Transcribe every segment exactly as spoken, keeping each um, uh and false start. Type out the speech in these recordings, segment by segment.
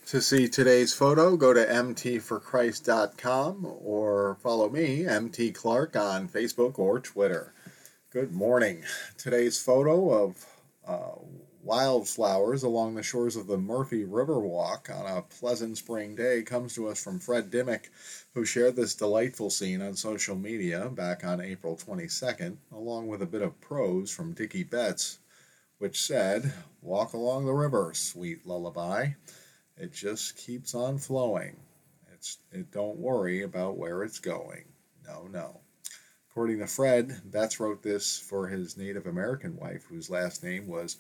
To see today's photo, go to m t for christ dot com or follow me, M T Clark, on Facebook or Twitter. Good morning. Today's photo of uh, wildflowers along the shores of the Murphy Riverwalk on a pleasant spring day comes to us from Fred Dimmick, who shared this delightful scene on social media back on April twenty-second, along with a bit of prose from Dickie Betts, which said, "Walk along the river, sweet lullaby. It just keeps on flowing. It's it don't worry about where it's going. No, no." According to Fred, Betts wrote this for his Native American wife, whose last name was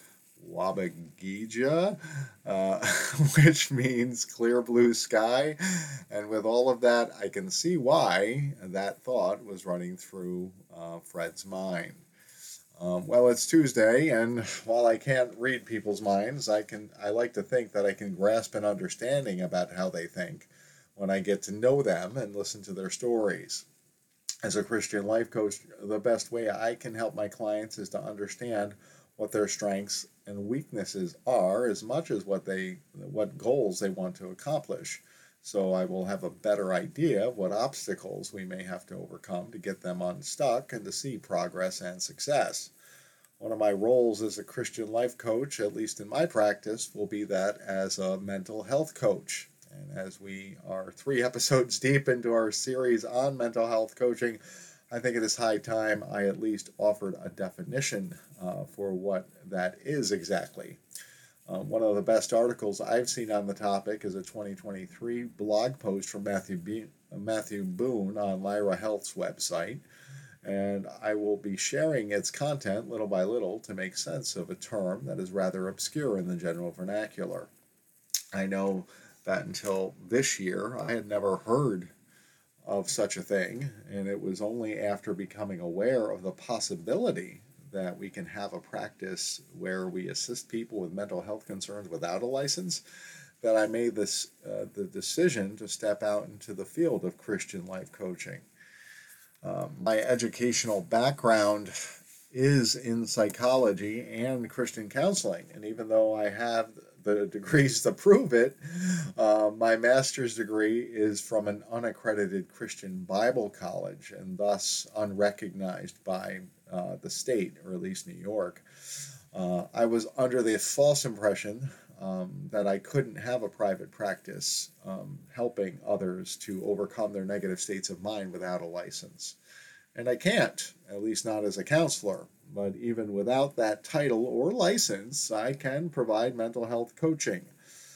Wabagija, uh, which means clear blue sky. And with all of that, I can see why that thought was running through uh, Fred's mind. Um, well, it's Tuesday, and while I can't read people's minds, I can. I like to think that I can grasp an understanding about how they think when I get to know them and listen to their stories. As a Christian life coach, the best way I can help my clients is to understand what their strengths and weaknesses are, as much as what they, what goals they want to accomplish. So I will have a better idea of what obstacles we may have to overcome to get them unstuck and to see progress and success. One of my roles as a Christian life coach, at least in my practice, will be that as a mental health coach. And as we are three episodes deep into our series on mental health coaching, I think it is high time I at least offered a definition uh, for what that is exactly. Uh, one of the best articles I've seen on the topic is a twenty twenty-three blog post from Matthew, Be- Matthew Boone on Lyra Health's website, and I will be sharing its content little by little to make sense of a term that is rather obscure in the general vernacular. I know that until this year I had never heard of such a thing, and it was only after becoming aware of the possibility that we can have a practice where we assist people with mental health concerns without a license that I made this uh, the decision to step out into the field of Christian life coaching. Um, my educational background is in psychology and Christian counseling, and even though I have the degrees to prove it, uh, my master's degree is from an unaccredited Christian Bible college and thus unrecognized by uh, the state, or at least New York. Uh, I was under the false impression um, that I couldn't have a private practice um, helping others to overcome their negative states of mind without a license. And I can't, at least not as a counselor. But even without that title or license, I can provide mental health coaching.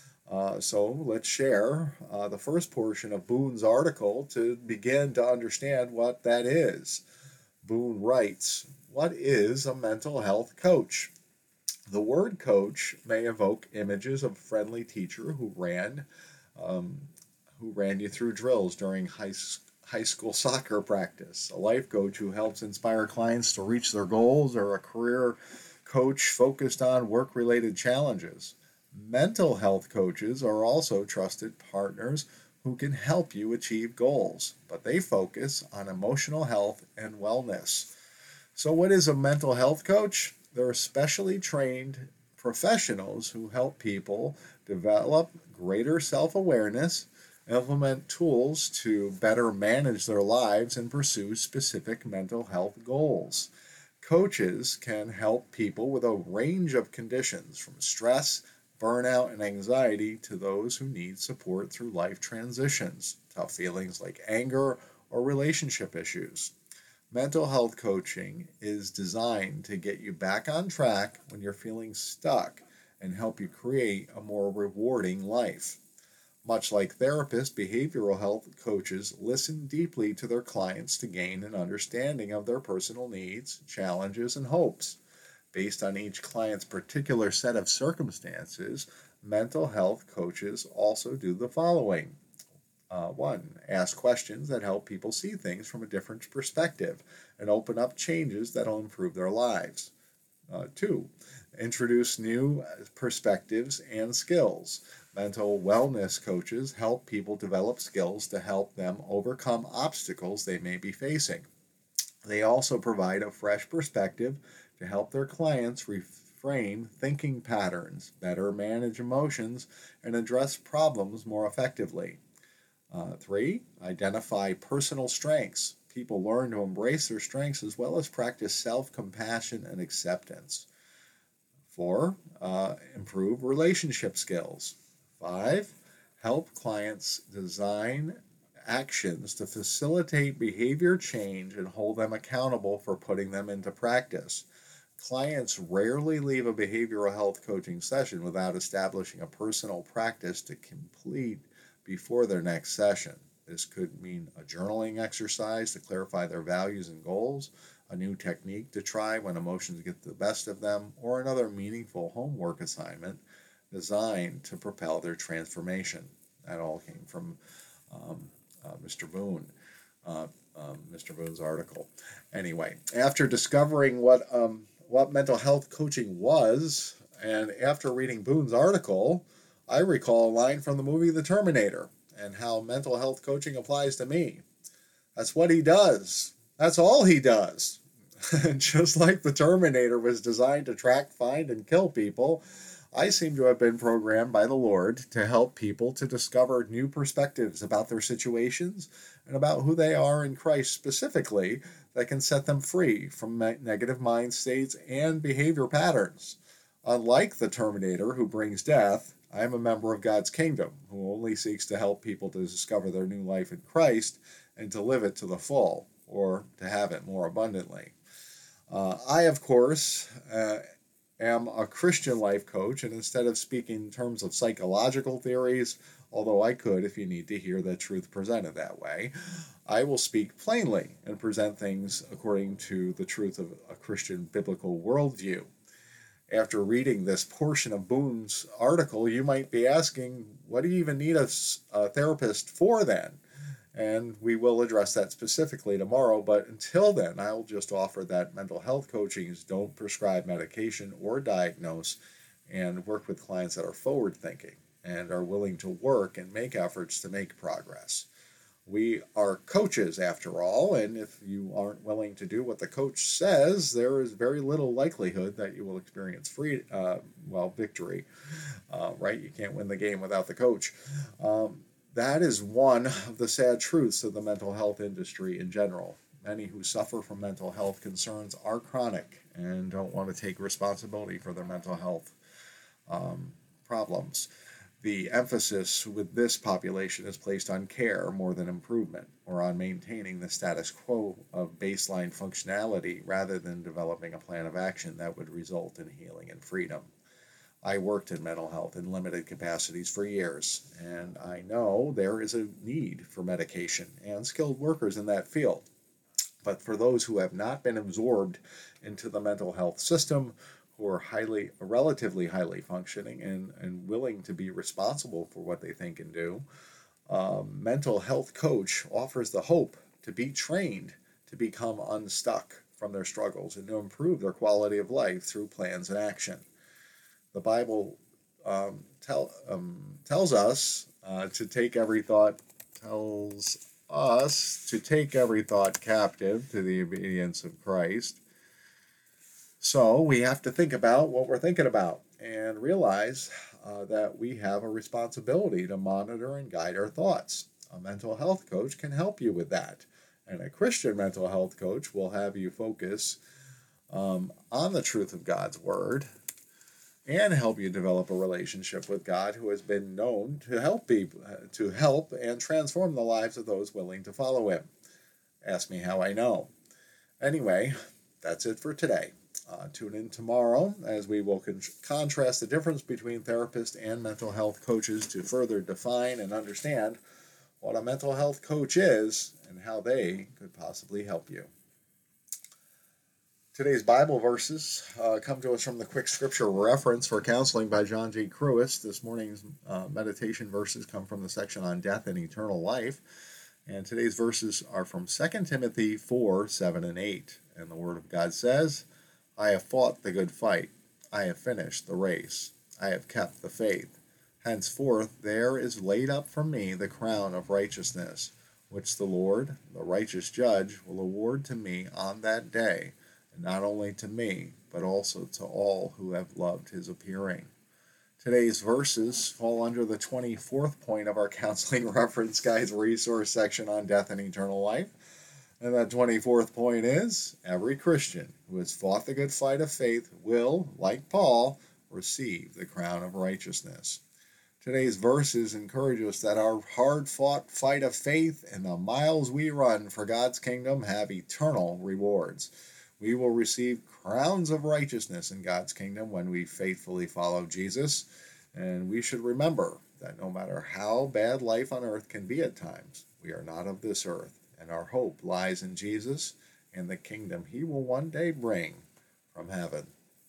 Uh, so let's share uh, the first portion of Boone's article to begin to understand what that is. Boone writes, "What is a mental health coach? The word coach may evoke images of a friendly teacher who ran, um, who ran you through drills during high school. high school soccer practice, a life coach who helps inspire clients to reach their goals, or a career coach focused on work-related challenges. Mental health coaches are also trusted partners who can help you achieve goals, but they focus on emotional health and wellness. So what is a mental health coach? They're specially trained professionals who help people develop greater self-awareness, implement tools to better manage their lives, and pursue specific mental health goals. Coaches can help people with a range of conditions, from stress, burnout, and anxiety to those who need support through life transitions, tough feelings like anger or relationship issues. Mental health coaching is designed to get you back on track when you're feeling stuck and help you create a more rewarding life. Much like therapists, behavioral health coaches listen deeply to their clients to gain an understanding of their personal needs, challenges, and hopes. Based on each client's particular set of circumstances, mental health coaches also do the following. Uh, one, ask questions that help people see things from a different perspective and open up changes that will improve their lives. Uh, two, introduce new perspectives and skills. Mental wellness coaches help people develop skills to help them overcome obstacles they may be facing. They also provide a fresh perspective to help their clients re- reframe thinking patterns, better manage emotions, and address problems more effectively. Uh, three, identify personal strengths. People learn to embrace their strengths as well as practice self-compassion and acceptance. Four, uh, improve relationship skills. Five, help clients design actions to facilitate behavior change and hold them accountable for putting them into practice. Clients rarely leave a behavioral health coaching session without establishing a personal practice to complete before their next session. This could mean a journaling exercise to clarify their values and goals, a new technique to try when emotions get the best of them, or another meaningful homework assignment designed to propel their transformation. That all came from um, uh, Mister Boone, uh, um, Mister Boone's article. Anyway, after discovering what um, what mental health coaching was, and after reading Boone's article, I recall a line from the movie The Terminator and how mental health coaching applies to me. That's what he does. That's all he does. Just like the Terminator was designed to track, find, and kill people, I seem to have been programmed by the Lord to help people to discover new perspectives about their situations and about who they are in Christ specifically that can set them free from negative mind states and behavior patterns. Unlike the Terminator who brings death, I am a member of God's kingdom who only seeks to help people to discover their new life in Christ and to live it to the full, or to have it more abundantly. Uh, I, of course, uh, am a Christian life coach, and instead of speaking in terms of psychological theories, although I could if you need to hear the truth presented that way, I will speak plainly and present things according to the truth of a Christian biblical worldview. After reading this portion of Boone's article, you might be asking, what do you even need a, a therapist for then? And we will address that specifically tomorrow, but until then, I'll just offer that mental health coachings don't prescribe medication or diagnose, and work with clients that are forward-thinking and are willing to work and make efforts to make progress. We are coaches, after all, and if you aren't willing to do what the coach says, there is very little likelihood that you will experience free, uh, well, victory, uh, right? You can't win the game without the coach. Um, that is one of the sad truths of the mental health industry in general. Many who suffer from mental health concerns are chronic and don't want to take responsibility for their mental health um, problems. The emphasis with this population is placed on care more than improvement, or on maintaining the status quo of baseline functionality rather than developing a plan of action that would result in healing and freedom. I worked in mental health in limited capacities for years, and I know there is a need for medication and skilled workers in that field. But for those who have not been absorbed into the mental health system, who are highly, relatively highly functioning and, and willing to be responsible for what they think and do, a mental health coach offers the hope to be trained to become unstuck from their struggles and to improve their quality of life through plans and action. The Bible um, tell, um, tells us uh, to take every thought, tells us to take every thought captive to the obedience of Christ. So we have to think about what we're thinking about and realize uh, that we have a responsibility to monitor and guide our thoughts. A mental health coach can help you with that. And a Christian mental health coach will have you focus um, on the truth of God's Word and help you develop a relationship with God who has been known to help people, to help and transform the lives of those willing to follow Him. Ask me how I know. Anyway, that's it for today. Uh, tune in tomorrow as we will con- contrast the difference between therapists and mental health coaches to further define and understand what a mental health coach is and how they could possibly help you. Today's Bible verses uh, come to us from the Quick Scripture Reference for Counseling by John G. Kruis. This morning's uh, meditation verses come from the section on death and eternal life. And today's verses are from Second Timothy four, seven, and eight. And the Word of God says, I have fought the good fight. I have finished the race. I have kept the faith. Henceforth there is laid up for me the crown of righteousness, which the Lord, the righteous judge, will award to me on that day, and not only to me, but also to all who have loved his appearing. Today's verses fall under the twenty-fourth point of our Counseling Reference Guide's resource section on death and eternal life. And that twenty-fourth point is, every Christian who has fought the good fight of faith will, like Paul, receive the crown of righteousness. Today's verses encourage us that our hard-fought fight of faith and the miles we run for God's kingdom have eternal rewards. We will receive crowns of righteousness in God's kingdom when we faithfully follow Jesus. And we should remember that no matter how bad life on earth can be at times, we are not of this earth, and our hope lies in Jesus and the kingdom he will one day bring from heaven.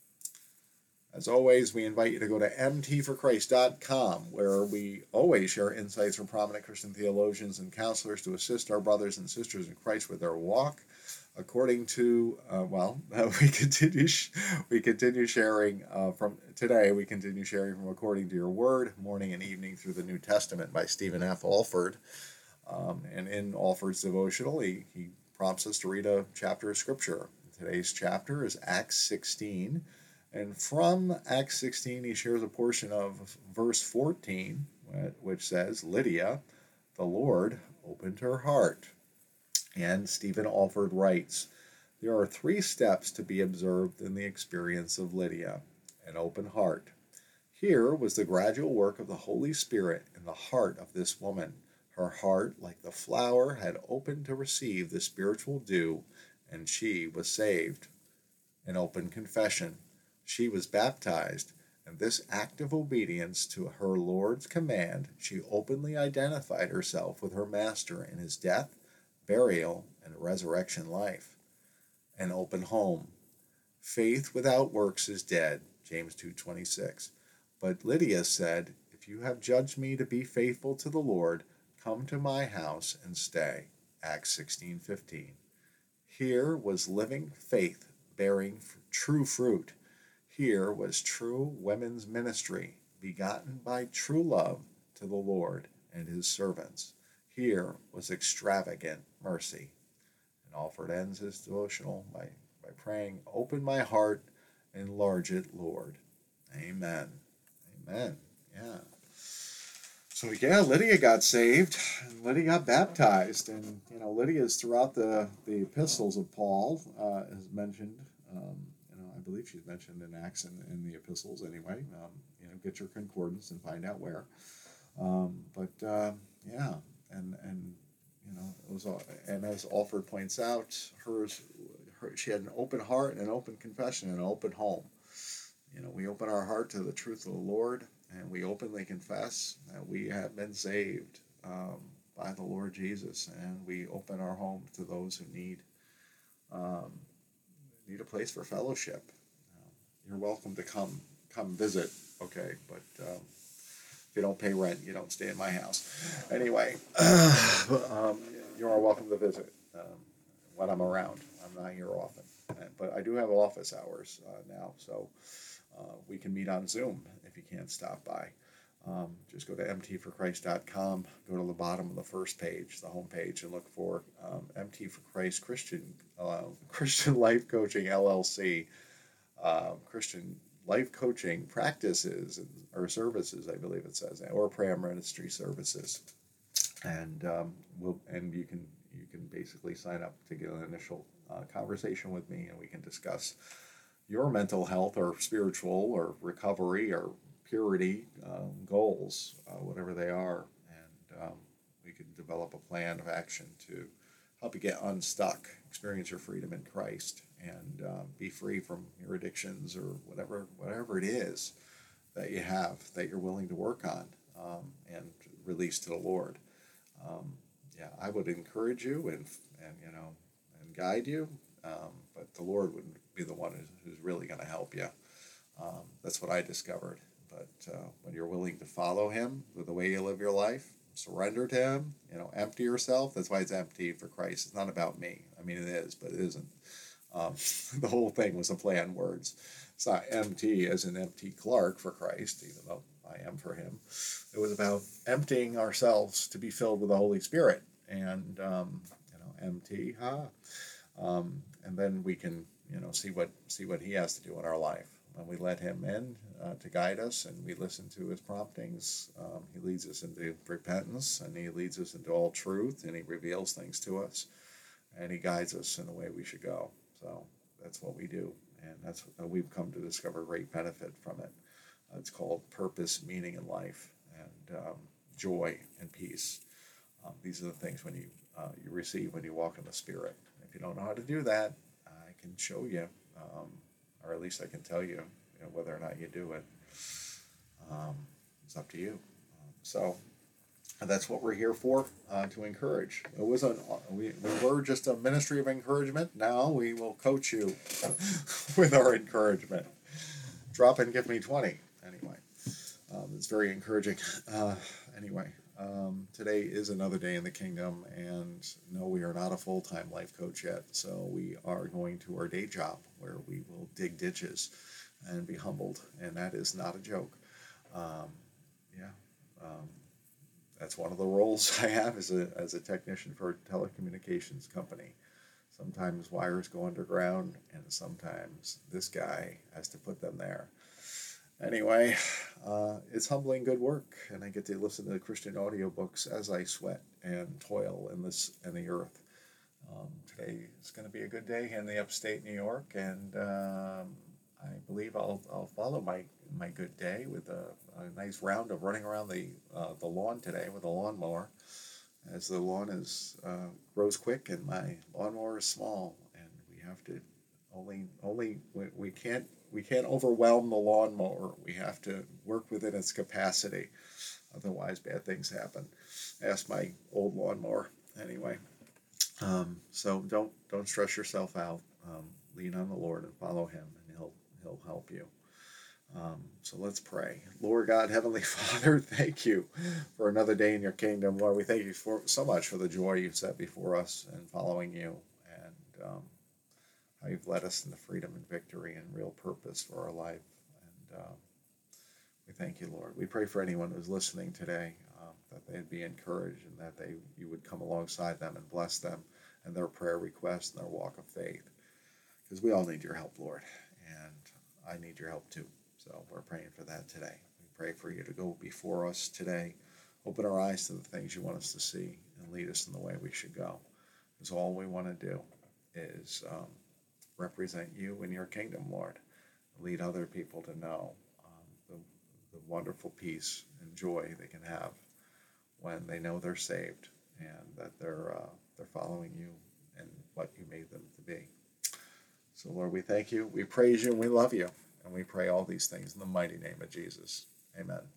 As always, we invite you to go to m t for christ dot com, where we always share insights from prominent Christian theologians and counselors to assist our brothers and sisters in Christ with their walk. According to, uh, well, uh, we continue we continue sharing uh, from today, we continue sharing from According to Your Word, morning and evening through the New Testament by Stephen F. Alford. Um, and in Alford's devotional, he, he prompts us to read a chapter of Scripture. Today's chapter is Acts sixteen. And from Acts sixteen, he shares a portion of verse fourteen, which says, Lydia, the Lord opened her heart. And Stephen Alford writes, there are three steps to be observed in the experience of Lydia: an open heart. Here was the gradual work of the Holy Spirit in the heart of this woman. Her heart, like the flower, had opened to receive the spiritual dew, and she was saved. An open confession. She was baptized, and this act of obedience to her Lord's command, she openly identified herself with her Master in his death, burial, and resurrection life. An open home. Faith without works is dead, James two twenty-six. But Lydia said, if you have judged me to be faithful to the Lord, come to my house and stay, Acts sixteen fifteen. Here was living faith bearing true fruit. Here was true women's ministry, begotten by true love to the Lord and his servants. Here was extravagant mercy. And Alford ends his devotional by, by praying, open my heart, enlarge it, Lord. Amen. Amen. Yeah. So yeah, Lydia got saved, and Lydia got baptized, and you know, Lydia is throughout the, the epistles of Paul, uh, is mentioned. Um, you know, I believe she's mentioned in Acts and in the epistles anyway. Um, you know, get your concordance and find out where. Um, but uh, yeah, and and you know, it was, and as Alford points out, hers, her, she had an open heart and an open confession and an open home. You know, we open our heart to the truth of the Lord, and we openly confess that we have been saved um, by the Lord Jesus, and we open our home to those who need um, need a place for fellowship. Uh, you're welcome to come come visit, okay? But um, if you don't pay rent, you don't stay in my house. Anyway, um, you are welcome to visit um, when I'm around. I'm not here often, but I do have office hours uh, now, so. Uh, we can meet on Zoom if you can't stop by. Um, just go to m t for christ dot com, go to the bottom of the first page, the home page, and look for um, M T for Christ Christian uh, Christian Life Coaching L L C, uh, Christian Life Coaching Practices and, or Services, I believe it says, or Prayer Ministry Services, and um, we'll and you can you can basically sign up to get an initial uh, conversation with me, and we can discuss your mental health or spiritual or recovery or purity um, goals, uh, whatever they are, and um, we can develop a plan of action to help you get unstuck, experience your freedom in Christ, and uh, be free from your addictions or whatever whatever it is that you have that you're willing to work on um, and release to the Lord. Um, yeah, I would encourage you and and you know and guide you. Um, but the Lord would be the one who's, who's really going to help you. Um, that's what I discovered. But uh, when you're willing to follow Him with the way you live your life, surrender to Him, you know, empty yourself. That's why it's empty for Christ. It's not about me. I mean, it is, but it isn't. Um, the whole thing was a play on words. It's not empty as in M T Clark for Christ, even though I am for Him. It was about emptying ourselves to be filled with the Holy Spirit. And, um, you know, M T, ha. Um, and then we can, you know, see what see what He has to do in our life. When we let Him in uh, to guide us, and we listen to His promptings, um, He leads us into repentance, and He leads us into all truth, and He reveals things to us, and He guides us in the way we should go. So that's what we do, and that's what we've come to discover great benefit from it. Uh, it's called purpose, meaning in life, and um, joy and peace. Um, these are the things when you uh, you receive when you walk in the Spirit. If you don't know how to do that, I can show you, um, or at least I can tell you, you know, whether or not you do it. Um, it's up to you. Um, so that's what we're here for, uh, to encourage. It was a, we, we were just a ministry of encouragement. Now we will coach you with our encouragement. Drop and give me twenty. Anyway, um, it's very encouraging. Uh, anyway. Um, today is another day in the kingdom, and no, we are not a full-time life coach yet, so we are going to our day job where we will dig ditches and be humbled, and that is not a joke. Um, yeah, um, that's one of the roles I have as a, as a technician for a telecommunications company. Sometimes wires go underground, and sometimes this guy has to put them there. Anyway, uh, it's humbling good work, and I get to listen to Christian audiobooks as I sweat and toil in this in the earth. Um, today is going to be a good day in the upstate New York, and um, I believe I'll I'll follow my my good day with a, a nice round of running around the uh, the lawn today with a lawnmower, as the lawn is uh, grows quick and my lawnmower is small, and we have to only only we, we can't. We can't overwhelm the lawnmower. We have to work within its capacity. Otherwise, bad things happen. Ask my old lawnmower. Anyway, um, so don't don't stress yourself out. Um, lean on the Lord and follow Him, and He'll He'll help you. Um, so let's pray. Lord God, Heavenly Father, thank you for another day in Your kingdom. Lord, we thank You for so much for the joy You've set before us in following You, and um, how You've led us into freedom and victory and real purpose for our life. And uh, we thank You, Lord. We pray for anyone who's listening today, um, that they'd be encouraged, and that they You would come alongside them and bless them and their prayer requests and their walk of faith. Because we all need Your help, Lord, and I need Your help too. So we're praying for that today. We pray for You to go before us today, open our eyes to the things You want us to see, and lead us in the way we should go. Because all we want to do is um, represent You in Your kingdom, Lord. Lead other people to know um, the, the wonderful peace and joy they can have when they know they're saved, and that they're uh, they're following You and what You made them to be. So, Lord, we thank You, we praise You, and we love You, and we pray all these things in the mighty name of Jesus. Amen.